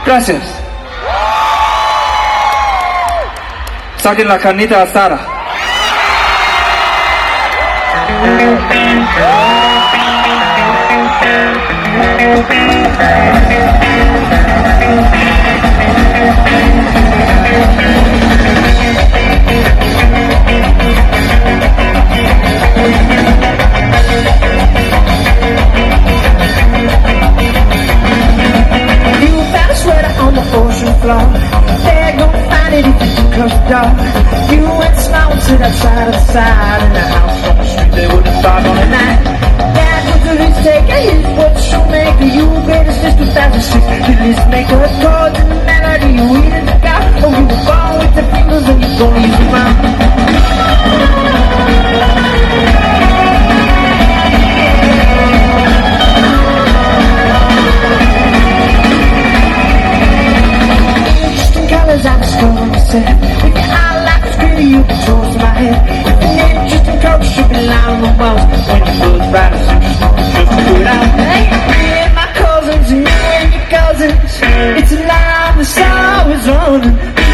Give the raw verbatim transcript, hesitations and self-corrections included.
Gracias. Saquen la carnita asada. They're gonna find it if you come dark. You went smiling to that side of side. In the house on the street they wouldn't stop on the night. Dad was the least taker, here's what you make of you. Greatest since two thousand six. At least make a chord in the melody. You either the guy or you were born with the fingers and you're gonna use your mouth. I discovered myself. With your eye like a screamer, you control my head. With an interesting coat, should be lying on the walls. When you look right as you just put it out. Hey, me and my cousins, and you and your cousins. It's a lie that's always running.